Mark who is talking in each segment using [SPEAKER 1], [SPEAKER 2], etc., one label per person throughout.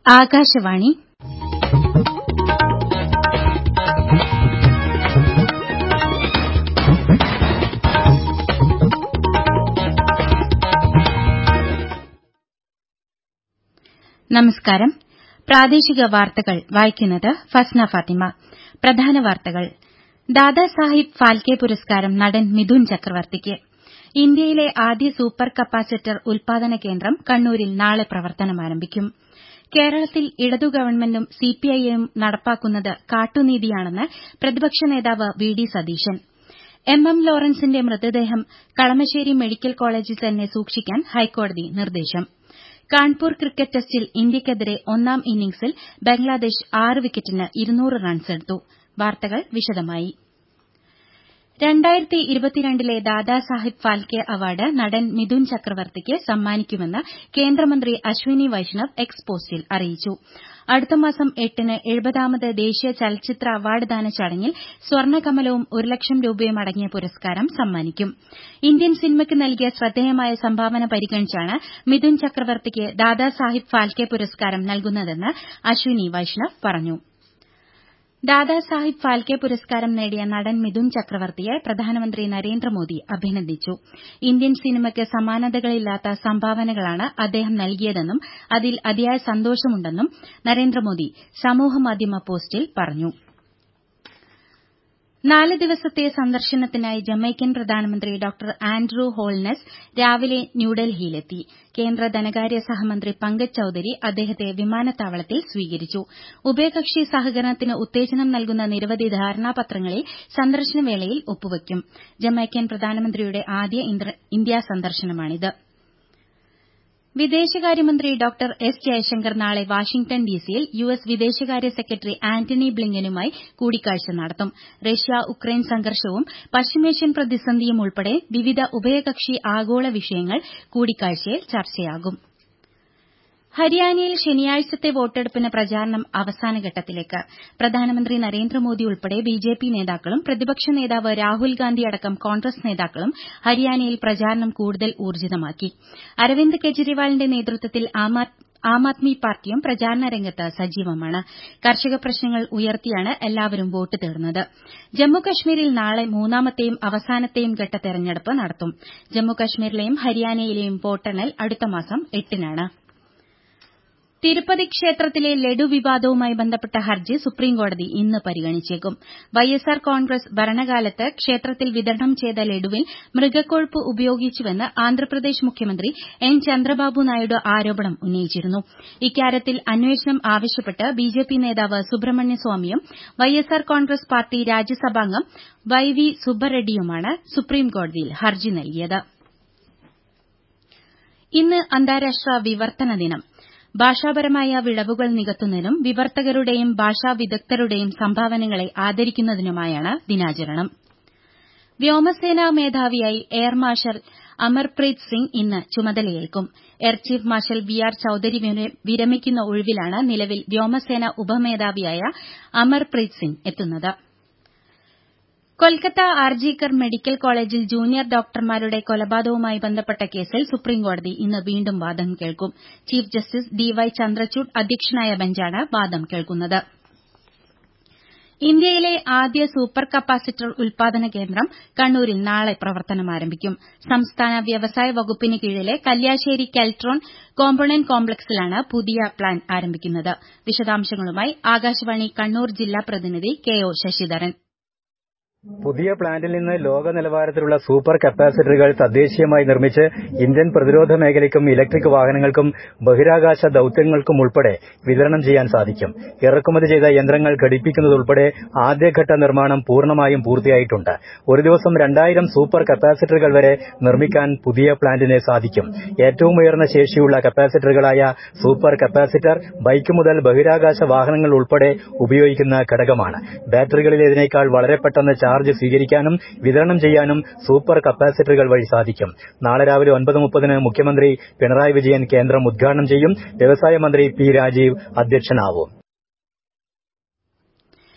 [SPEAKER 1] ആകാശവാണി നമസ്കാരം. പ്രാദേശിക വാർത്തകൾ വായിക്കുന്നത് ഫസ്ന ഫാത്തിമ. പ്രധാന വാർത്തകൾ. ദാദാസാഹിബ് ഫാൽക്കെ പുരസ്കാരം നടൻ മിഥുൻ ചക്രവർത്തിക്ക്. ഇന്ത്യയിലെ ആദ്യ സൂപ്പർ കപ്പാസിറ്റർ ഉൽപാദന കേന്ദ്രം കണ്ണൂരിൽ നാളെ പ്രവർത്തനമാരംഭിക്കും. കേരളത്തിൽ ഇടതു ഗവൺമെന്റും സിപിഐഎമ്മും നടപ്പാക്കുന്നത് കാട്ടുനീതിയാണെന്ന് പ്രതിപക്ഷ നേതാവ് വി ഡി സതീശൻ. എം ലോറൻസിന്റെ മൃതദേഹം കളമശ്ശേരി മെഡിക്കൽ കോളേജിൽ തന്നെ സൂക്ഷിക്കാൻ ഹൈക്കോടതി നിർദ്ദേശം. കാൺപൂർ ക്രിക്കറ്റ് ടെസ്റ്റിൽ ഇന്ത്യയ്ക്കെതിരെ ഒന്നാം ഇന്നിംഗ്സിൽ ബംഗ്ലാദേശ് 6 വിക്കറ്റിന് 200 റൺസെടുത്തു. വാർത്തകൾ വിശദമായി. 2022 ദാദാസാഹിബ് ഫാൽക്കെ അവാർഡ് നടൻ മിഥുൻ ചക്രവർത്തിക്ക് സമ്മാനിക്കുമെന്ന് കേന്ദ്രമന്ത്രി അശ്വിനി വൈഷ്ണവ് എക്സ് പോസ്റ്റിൽ അറിയിച്ചു. അടുത്ത മാസം 8-ന് 70ാമത് ദേശീയ ചലച്ചിത്ര അവാർഡ് ദാന ചടങ്ങിൽ സ്വർണ്ണകമലവും 1 ലക്ഷം രൂപയും അടങ്ങിയ പുരസ്കാരം സമ്മാനിക്കും. ഇന്ത്യൻ സിനിമയ്ക്ക് നൽകിയ ശ്രദ്ധേയമായ സംഭാവന പരിഗണിച്ചാണ് മിഥുൻ ചക്രവർത്തിക്ക് ദാദാസാഹിബ് ഫാൽക്കെ പുരസ്കാരം നൽകുന്നതെന്ന് അശ്വിനി വൈഷ്ണവ് പറഞ്ഞു. ദാദാസാഹിബ് ഫാൽക്കെ പുരസ്കാരം നേടിയ നടൻ മിഥുൻ ചക്രവർത്തിയെ പ്രധാനമന്ത്രി നരേന്ദ്രമോദി അഭിനന്ദിച്ചു. ഇന്ത്യൻ സിനിമയ്ക്ക് സമാനതകളില്ലാത്ത സംഭാവനകളാണ് അദ്ദേഹം നൽകിയതെന്നും അതിൽ അതിയായ സന്തോഷമുണ്ടെന്നും നരേന്ദ്രമോദി സമൂഹമാധ്യമ പോസ്റ്റിൽ പറഞ്ഞു. 4 ദിവസത്തെ സന്ദർശനത്തിനായി ജമൈക്കൻ പ്രധാനമന്ത്രി ഡോക്ടർ ആൻഡ്രൂ ഹോൾനസ് രാവിലെ ന്യൂഡൽഹിയിലെത്തി. കേന്ദ്ര ധനകാര്യ സഹമന്ത്രി പങ്കജ് ചൌധരി അദ്ദേഹത്തെ വിമാനത്താവളത്തിൽ സ്വീകരിച്ചു. ഉഭയകക്ഷി സഹകരണത്തിന് ഉത്തേജനം നൽകുന്ന നിരവധി ധാരണാപത്രങ്ങളിൽ സന്ദർശനവേളയിൽ ഒപ്പുവയ്ക്കും. ജമൈക്കൻ പ്രധാനമന്ത്രിയുടെ ആദ്യ ഇന്ത്യാ സന്ദർശനമാണിത്. വിദേശകാര്യമന്ത്രി ഡോക്ടർ എസ് ജയശങ്കർ നാളെ വാഷിംഗ്ടൺ ഡിസിയിൽ യുഎസ് വിദേശകാര്യ സെക്രട്ടറി ആന്റണി ബ്ലിങ്കനുമായി കൂടിക്കാഴ്ച നടത്തും. റഷ്യ ഉക്രൈൻ സംഘർഷവും പശ്ചിമേഷ്യൻ പ്രതിസന്ധിയും ഉൾപ്പെടെ വിവിധ ഉഭയകക്ഷി ആഗോള വിഷയങ്ങൾ കൂടിക്കാഴ്ചയിൽ ചർച്ചയാകും. ഹരിയാനയിൽ ശനിയാഴ്ചത്തെ വോട്ടെടുപ്പിന് പ്രചാരണം അവസാനഘട്ടത്തിലേക്ക്. പ്രധാനമന്ത്രി നരേന്ദ്രമോദി ഉൾപ്പെടെ ബിജെപി നേതാക്കളും പ്രതിപക്ഷ നേതാവ് രാഹുൽ ഗാന്ധി അടക്കം കോൺഗ്രസ് നേതാക്കളും ഹരിയാനയിൽ പ്രചാരണം കൂടുതൽ ഊർജ്ജിതമാക്കി. അരവിന്ദ് കെജ്രിവാളിന്റെ നേതൃത്വത്തിൽ ആം ആദ്മി പാർട്ടിയും പ്രചാരണ രംഗത്ത് സജീവമാണ്. കർഷക പ്രശ്നങ്ങൾ ഉയർത്തിയാണ് എല്ലാവരും വോട്ട് തേടുന്നത്. ജമ്മുകശ്മീരിൽ നാളെ 3ാമത്തെയും അവസാനത്തെയും ഘട്ട തെരഞ്ഞെടുപ്പ് നടത്തും. ജമ്മുകശ്മീരിലെയും ഹരിയാനയിലെയും വോട്ടെണ്ണൽ അടുത്ത മാസം 8-നാണ്. തിരുപ്പതി ക്ഷേത്രത്തിലെ ലഡു വിവാദവുമായി ബന്ധപ്പെട്ട ഹർജി സുപ്രീംകോടതി ഇന്ന് പരിഗണിച്ചേക്കും. വൈഎസ്ആർ കോൺഗ്രസ് ഭരണകാലത്ത് ക്ഷേത്രത്തിൽ വിതരണം ചെയ്ത ലഡുവിൽ മൃഗക്കൊഴുപ്പ് ഉപയോഗിച്ചുവെന്ന് ആന്ധ്രാപ്രദേശ് മുഖ്യമന്ത്രി എൻ ചന്ദ്രബാബു നായിഡു ആരോപണം ഉന്നയിച്ചിരുന്നു. ഇക്കാര്യത്തിൽ അന്വേഷണം ആവശ്യപ്പെട്ട് ബിജെപി നേതാവ് സുബ്രഹ്മണ്യസ്വാമിയും വൈഎസ്ആർ കോൺഗ്രസ് പാർട്ടി രാജ്യസഭാംഗം വൈ വി സുബ്ബറെഡ്ഡിയുമാണ് സുപ്രീംകോടതിയിൽ ഹർജി നൽകിയത്. ഇന്ന് അന്താരാഷ്ട്ര വിവർത്തന ദിനം. ഭാഷാപരമായ വിടവുകൾ നികത്തുന്നതിനും വിവർത്തകരുടെയും ഭാഷാ വിദഗ്ധരുടെയും സംഭാവനകളെ ആദരിക്കുന്നതിനുമായാണ് ദിനാചരണം. വ്യോമസേനാ മേധാവിയായി എയർ മാർഷൽ അമർപ്രീത് സിംഗ് ഇന്ന് ചുമതലയേൽക്കും. Air chief marshal B R Chaudhari വിരമിക്കുന്ന ഒഴിവിലാണ് നിലവിൽ വ്യോമസേന ഉപമേധാവിയായ അമർപ്രീത് സിംഗ് എത്തുന്നത്. കൊൽക്കത്ത ആർജിക്കർ മെഡിക്കൽ കോളേജിൽ ജൂനിയർ ഡോക്ടർമാരുടെ കൊലപാതകവുമായി ബന്ധപ്പെട്ട കേസിൽ സുപ്രീംകോടതി ഇന്ന് വീണ്ടും വാദം കേൾക്കും. ചീഫ് ജസ്റ്റിസ് ഡിവൈ ചന്ദ്രചൂഡ് അധ്യക്ഷനായ ബെഞ്ചാണ് വാദം കേൾക്കുന്നത്. ഇന്ത്യയിലെ ആദ്യ സൂപ്പർ കപ്പാസിറ്റർ ഉൽപാദന കേന്ദ്രം കണ്ണൂരിൽ നാളെ പ്രവർത്തനമാരംഭിക്കും. സംസ്ഥാന വ്യവസായ വകുപ്പിന് കീഴിലെ കല്യാശ്ശേരി കെൽട്രോൺ കോമ്പണന്റ് കോംപ്ലക്സിലാണ് പുതിയ പ്ലാന്റ് ആരംഭിക്കുന്നത്. വിശദാംശങ്ങളുമായി ആകാശവാണി കണ്ണൂർ ജില്ലാ പ്രതിനിധി കെ ഒ ശശിധരൻ.
[SPEAKER 2] പുതിയ പ്ലാന്റിൽ നിന്ന് ലോക നിലവാരത്തിലുള്ള സൂപ്പർ കപ്പാസിറ്ററുകൾ തദ്ദേശീയമായി നിർമ്മിച്ച് ഇന്ത്യൻ പ്രതിരോധ മേഖലയ്ക്കും ഇലക്ട്രിക് വാഹനങ്ങൾക്കും ബഹിരാകാശ ദൌത്യങ്ങൾക്കും ഉൾപ്പെടെ വിതരണം ചെയ്യാൻ സാധിക്കും. ഇറക്കുമതി ചെയ്ത യന്ത്രങ്ങൾ ഘടിപ്പിക്കുന്നതുൾപ്പെടെ ആദ്യഘട്ട നിർമ്മാണം പൂർണ്ണമായും പൂർത്തിയായിട്ടുണ്ട്. ഒരു ദിവസം 2000 സൂപ്പർ കപ്പാസിറ്ററുകൾ വരെ നിർമ്മിക്കാൻ പുതിയ പ്ലാന്റിന് സാധിക്കും. ഏറ്റവും ഉയർന്ന ശേഷിയുള്ള കപ്പാസിറ്ററുകളായ സൂപ്പർ കപ്പാസിറ്റർ ബൈക്ക് മുതൽ ബഹിരാകാശ വാഹനങ്ങൾ ഉൾപ്പെടെ ഉപയോഗിക്കുന്ന ഘടകമാണ്. ബാറ്ററികളിലേതിനേക്കാൾ വളരെ പെട്ടെന്ന് ചാർജ് സ്വീകരിക്കാനും വിതരണം ചെയ്യാനും സൂപ്പർ കപ്പാസിറ്ററുകൾ വഴി സാധിക്കും. നാളെ രാവിലെ 9:30-ന് മുഖ്യമന്ത്രി പിണറായി വിജയൻ കേന്ദ്രം ഉദ്ഘാടനം ചെയ്യും. വ്യവസായ മന്ത്രി പി രാജീവ് അധ്യക്ഷനാവും.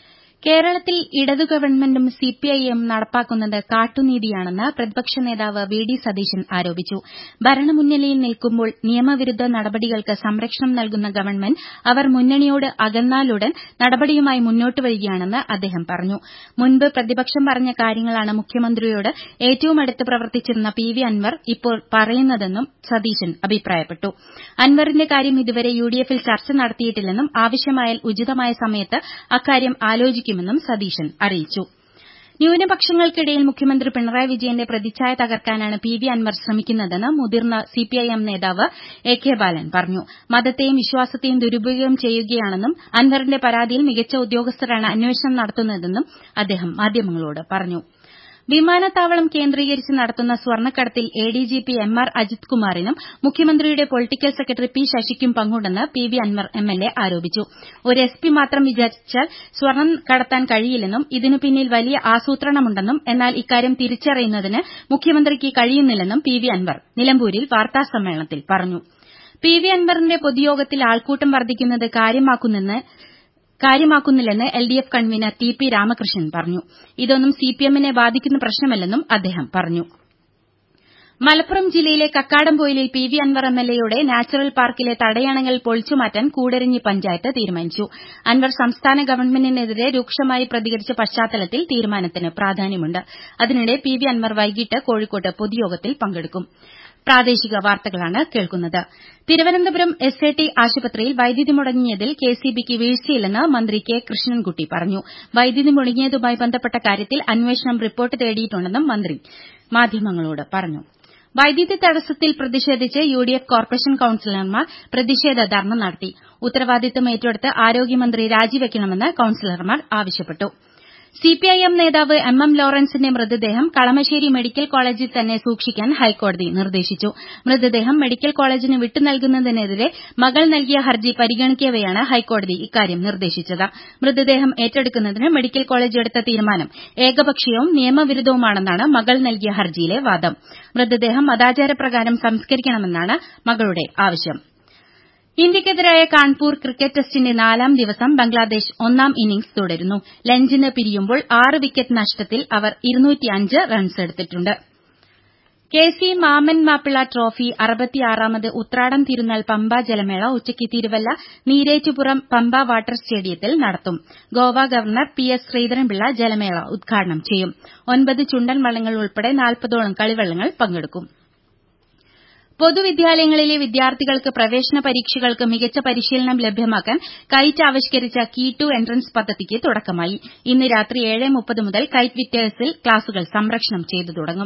[SPEAKER 1] കേരളത്തിൽ ഇടതു ഗവൺമെന്റും സിപിഐഎം നടപ്പാക്കുന്നത് കാട്ടുനീതിയാണെന്ന് പ്രതിപക്ഷ നേതാവ് വി ഡി സതീശൻ ആരോപിച്ചു. ഭരണമുന്നണിയിൽ നിൽക്കുമ്പോൾ നിയമവിരുദ്ധ നടപടികൾക്ക് സംരക്ഷണം നൽകുന്ന ഗവൺമെന്റ് അവർ മുന്നണിയോട് അകന്നാലുടൻ നടപടിയുമായി മുന്നോട്ട് വരികയാണെന്ന് അദ്ദേഹം പറഞ്ഞു. മുൻപ് പ്രതിപക്ഷം പറഞ്ഞ കാര്യങ്ങളാണ് മുഖ്യമന്ത്രിയോട് ഏറ്റവും അടുത്ത് പ്രവർത്തിച്ചിരുന്ന പി വി അൻവർ ഇപ്പോൾ പറയുന്നതെന്നും സതീശൻ അഭിപ്രായപ്പെട്ടു. അൻവറിന്റെ കാര്യം ഇതുവരെ യുഡിഎഫിൽ ചർച്ച നടത്തിയിട്ടില്ലെന്നും ആവശ്യമായാൽ ഉചിതമായ സമയത്ത് അക്കാര്യം ആലോചിക്കുമെന്നും സതീശൻ അറിയിച്ചു. ന്യൂനപക്ഷങ്ങൾക്കിടയിൽ മുഖ്യമന്ത്രി പിണറായി വിജയന്റെ പ്രതിച്ഛായ തകർക്കാനാണ് പി വി അൻവർ ശ്രമിക്കുന്നതെന്ന് മുതിർന്ന സിപിഐഎം നേതാവ് എ കെ ബാലൻ പറഞ്ഞു. മതത്തെയും വിശ്വാസത്തെയും ദുരുപയോഗം ചെയ്യുകയാണെന്നും അൻവറിന്റെ പരാതിയിൽ മികച്ച ഉദ്യോഗസ്ഥരാണ് അന്വേഷണം നടത്തുന്നതെന്നും അദ്ദേഹം മാധ്യമങ്ങളോട് പറഞ്ഞു. വിമാനത്താവളം കേന്ദ്രീകരിച്ച് നടത്തുന്ന സ്വർണ്ണക്കടത്തിൽ എഡിജിപി എം ആർ അജിത് കുമാറിനും മുഖ്യമന്ത്രിയുടെ പൊളിറ്റിക്കൽ സെക്രട്ടറി പി ശശിക്കും പങ്കുണ്ടെന്ന് പി വി അൻവർ എംഎൽഎ ആരോപിച്ചു. ഒരു എസ്പി മാത്രം വിചാരിച്ചാൽ സ്വർണ്ണം കടത്താൻ കഴിയില്ലെന്നും ഇതിനു പിന്നിൽ വലിയ ആസൂത്രണമുണ്ടെന്നും എന്നാൽ ഇക്കാര്യം തിരിച്ചറിയുന്നതിന് മുഖ്യമന്ത്രിക്ക് കഴിയുന്നില്ലെന്നും പി വി അൻവർ നിലമ്പൂരിൽ വാർത്താസമ്മേളനത്തിൽ പറഞ്ഞു. പി വി അൻവറിന്റെ പൊതുയോഗത്തിൽ ആൾക്കൂട്ടം വർദ്ധിക്കുന്നത് കാര്യമാക്കുന്നില്ലെന്ന് LDF convener T P Ramakrishnan പറഞ്ഞു. ഇതൊന്നും സിപിഎമ്മിനെ ബാധിക്കുന്ന പ്രശ്നമല്ലെന്നും അദ്ദേഹം പറഞ്ഞു. മലപ്പുറം ജില്ലയിലെ കക്കാടംപൊയിലിൽ പി വി അൻവർ എംഎൽഎയുടെ നാച്ചുറൽ പാർക്കിലെ തടയണകൾ പൊളിച്ചുമാറ്റാൻ കൂടരഞ്ഞി പഞ്ചായത്ത് തീരുമാനിച്ചു. അൻവർ സംസ്ഥാന ഗവൺമെന്റിനെതിരെ രൂക്ഷമായി പ്രതികരിച്ച പശ്ചാത്തലത്തിൽ തീരുമാനത്തിന് പ്രാധാന്യമുണ്ട്. അതിനിടെ പി വി അൻവർ വൈകിട്ട് കോഴിക്കോട്ട് പൊതുയോഗത്തിൽ പങ്കെടുക്കും. പ്രാദേശിക വാർത്തകളാണ് കേൾക്കുന്നത്. തിരുവനന്തപുരം എസ്എടി ആശുപത്രിയിൽ വൈദ്യുതി മുടങ്ങിയതിൽ കെസിബിക്ക് വീഴ്ചയില്ലെന്ന് മന്ത്രി കെ കൃഷ്ണൻകുട്ടി പറഞ്ഞു. വൈദ്യുതി മുടങ്ങിയതുമായി ബന്ധപ്പെട്ട കാര്യത്തിൽ അന്വേഷണം റിപ്പോർട്ട് തേടിയിട്ടുണ്ടെന്നും മന്ത്രി മാധ്യമങ്ങളോട് പറഞ്ഞു. വൈദ്യുതി തടസ്സത്തിൽ പ്രതിഷേധിച്ച് യുഡിഎഫ് കോർപ്പറേഷൻ കൌൺസിലർമാർ പ്രതിഷേധ ധർണ്ണ നടത്തി. ഉത്തരവാദിത്തം ഏറ്റെടുത്ത് ആരോഗ്യമന്ത്രി രാജിവെക്കണമെന്ന് കൌൺസിലർമാർ ആവശ്യപ്പെട്ടു. സിപിഐഎം നേതാവ് എം ലോറൻസിന്റെ മൃതദേഹം കളമശ്ശേരി മെഡിക്കൽ കോളേജിൽ തന്നെ സൂക്ഷിക്കാൻ ഹൈക്കോടതി നിർദ്ദേശിച്ചു. മൃതദേഹം മെഡിക്കൽ കോളേജിന് വിട്ടുനൽകുന്നതിനെതിരെ മകൾ നൽകിയ ഹർജി പരിഗണിക്കവെയാണ് ഹൈക്കോടതി ഇക്കാര്യം നിർദ്ദേശിച്ചത്. മൃതദേഹം ഏറ്റെടുക്കുന്നതിന് മെഡിക്കൽ കോളേജ് എടുത്ത തീരുമാനം ഏകപക്ഷീയവും നിയമവിരുദ്ധവുമാണെന്നാണ് മകൾ നൽകിയ ഹർജിയിലെ വാദം. മൃതദേഹം മതാചാരപ്രകാരം സംസ്കരിക്കണമെന്നാണ് മകളുടെ ആവശ്യം. ഇന്ത്യയ്ക്കെതിരായ കാൺപൂർ ക്രിക്കറ്റ് ടെസ്റ്റിന്റെ 4ാം ദിവസം ബംഗ്ലാദേശ് 1ാം ഇന്നിംഗ്സ് തുടരുന്നു. ലഞ്ചിന് പിരിയുമ്പോൾ 6 വിക്കറ്റ് നഷ്ടത്തിൽ അവർ 205 റൺസെടുത്തിട്ടുണ്ട്. കെ.സി. മാമ്മൻ മാപ്പിള ട്രോഫി 66ാമത് ഉത്രാടം തിരുനാൾ പമ്പ ജലമേള ഉച്ചയ്ക്ക് തിരുവല്ല നീരേറ്റുപുറം പമ്പ വാട്ടർ സ്റ്റേഡിയത്തിൽ നടത്തും. Goa governor P S Sreedharan Pillai ജലമേള ഉദ്ഘാടനം ചെയ്യും. 9 ചുണ്ടൻ വള്ളങ്ങൾ ഉൾപ്പെടെ 40ഓളം കളിവള്ളങ്ങൾ പങ്കെടുക്കും. പൊതുവിദ്യാലയങ്ങളിലെ വിദ്യാർത്ഥികൾക്ക് പ്രവേശന പരീക്ഷകൾക്ക് മികച്ച പരിശീലനം ലഭ്യമാക്കാൻ കൈറ്റ് ആവിഷ്കരിച്ച കീ ടു എൻട്രൻസ് പദ്ധതിക്ക് തുടക്കമായി. ഇന്ന് രാത്രി 7:30 മുതൽ കൈറ്റ് വിറ്റേഴ്സിൽ ക്ലാസുകൾ സംപ്രേഷണം ചെയ്തു തുടങ്ങും.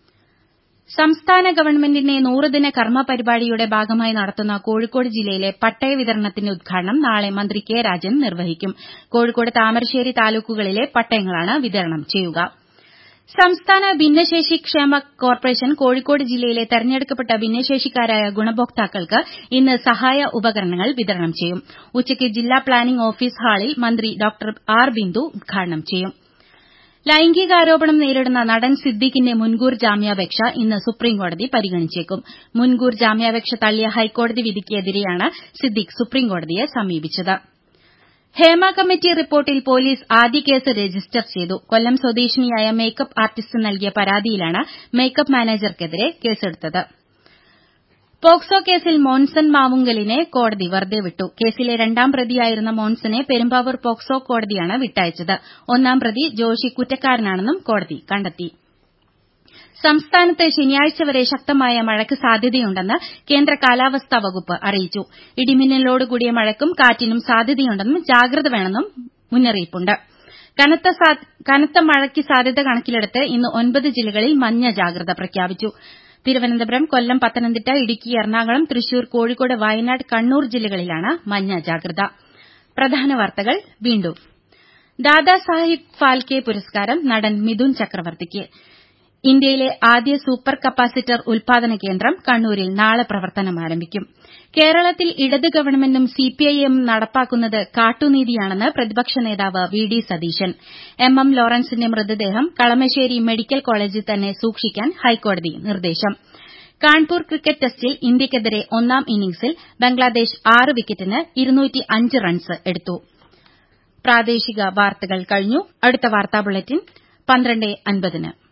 [SPEAKER 1] സംസ്ഥാന ഗവൺമെന്റിന്റെ 100-ദിന കർമ്മ പരിപാടിയുടെ ഭാഗമായി നടത്തുന്ന കോഴിക്കോട് ജില്ലയിലെ പട്ടയ വിതരണത്തിന്റെ ഉദ്ഘാടനം നാളെ മന്ത്രി കെ രാജൻ നിർവഹിക്കും. കോഴിക്കോട് താമരശ്ശേരി താലൂക്കുകളിലെ പട്ടയങ്ങളാണ് വിതരണം ചെയ്യുക. സംസ്ഥാന ഭിന്നശേഷി ക്ഷേമ കോർപ്പറേഷൻ കോഴിക്കോട് ജില്ലയിലെ തെരഞ്ഞെടുക്കപ്പെട്ട ഭിന്നശേഷിക്കാരായ ഗുണഭോക്താക്കൾക്ക് ഇന്ന് സഹായ ഉപകരണങ്ങൾ വിതരണം ചെയ്യും. ഉച്ചയ്ക്ക് ജില്ലാ പ്ലാനിംഗ് ഓഫീസ് ഹാളിൽ മന്ത്രി ഡോക്ടർ ആർ ബിന്ദു ഉദ്ഘാടനം ചെയ്യും. ലൈംഗികാരോപണം നേരിടുന്ന നടൻ സിദ്ദിഖിന്റെ മുൻകൂർ ജാമ്യാപേക്ഷ ഇന്ന് സുപ്രീംകോടതി പരിഗണിച്ചേക്കും. മുൻകൂർ ജാമ്യാപേക്ഷ തള്ളിയ ഹൈക്കോടതി വിധിക്കെതിരെയാണ് സിദ്ദിഖ് സുപ്രീംകോടതിയെ സമീപിച്ചത്. ഹേമ കമ്മിറ്റി റിപ്പോർട്ടിൽ പോലീസ് ആദ്യ കേസ് രജിസ്റ്റർ ചെയ്തു. കൊല്ലം സ്വദേശിനിയായ മേക്കപ്പ് ആർട്ടിസ്റ്റ് നൽകിയ പരാതിയിലാണ് മേക്കപ്പ് മാനേജർക്കെതിരെ കേസെടുത്തത്. പോക്സോ കേസിൽ മോൻസൺ മാവുങ്കലിനെ കോടതി വെറുതെ വിട്ടു. കേസിലെ 2ാം പ്രതിയായിരുന്ന മോൻസനെ പെരുമ്പാവൂർ പോക്സോ കോടതിയാണ് വിട്ടയച്ചത്. 1ാം പ്രതി ജോഷി കുറ്റക്കാരനാണെന്നും കോടതി കണ്ടെത്തി. സംസ്ഥാനത്ത് ശനിയാഴ്ച വരെ ശക്തമായ മഴയ്ക്ക് സാധ്യതയുണ്ടെന്ന് കേന്ദ്ര കാലാവസ്ഥാ വകുപ്പ് അറിയിച്ചു. ഇടിമിന്നലോടുകൂടിയ മഴയ്ക്കും കാറ്റിനും സാധ്യതയുണ്ടെന്നും ജാഗ്രത വേണമെന്നും മുന്നറിയിപ്പുണ്ട്. കനത്ത മഴയ്ക്ക് സാധ്യത കണക്കിലെടുത്ത് ഇന്ന് 9 ജില്ലകളിൽ മഞ്ഞ ജാഗ്രത പ്രഖ്യാപിച്ചു. തിരുവനന്തപുരം, കൊല്ലം, പത്തനംതിട്ട, ഇടുക്കി, എറണാകുളം, തൃശൂർ, കോഴിക്കോട്, വയനാട്, കണ്ണൂർ ജില്ലകളിലാണ് മഞ്ഞ ജാഗ്രത. പ്രധാന വാർത്തകൾ വീണ്ടും. ദാദാസാഹിബ് ഫാൽക്കെ പുരസ്കാരം നടൻ മിഥുൻ ചക്രവർത്തിക്ക്. ഇന്ത്യയിലെ ആദ്യ സൂപ്പർ കപ്പാസിറ്റർ ഉൽപാദന കേന്ദ്രം കണ്ണൂരിൽ നാളെ പ്രവർത്തനമാരംഭിക്കും. കേരളത്തിൽ ഇടത് ഗവൺമെന്റും സിപിഐഎം നടപ്പാക്കുന്നത് കാട്ടുനീതിയാണെന്ന് പ്രതിപക്ഷ നേതാവ് വി ഡി സതീശൻ. എം ലോറൻസിന്റെ മൃതദേഹം കളമശ്ശേരി മെഡിക്കൽ കോളേജിൽ തന്നെ സൂക്ഷിക്കാൻ ഹൈക്കോടതി നിർദ്ദേശം. കാൺപൂർ ക്രിക്കറ്റ് ടെസ്റ്റിൽ ഇന്ത്യയ്ക്കെതിരെ 1ാം ഇന്നിംഗ്സിൽ ബംഗ്ലാദേശ് 6 വിക്കറ്റിന് 205 റൺസ് എടുത്തു. പ്രാദേശിക വാർത്തകൾ കഴിഞ്ഞു. അടുത്ത വാർത്താ ബുള്ളറ്റിൻ 12:50-ന്.